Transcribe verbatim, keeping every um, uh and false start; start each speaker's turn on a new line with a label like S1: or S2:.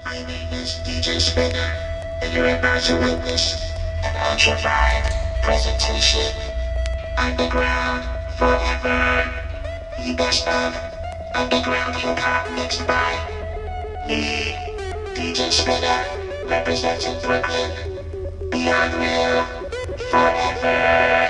S1: My name is D J Spinner, and you're about to witness an ultra vibe presentation. Underground forever. The best of underground hip hop mixed by me, D J Spinner, representing Brooklyn. Beyond real forever.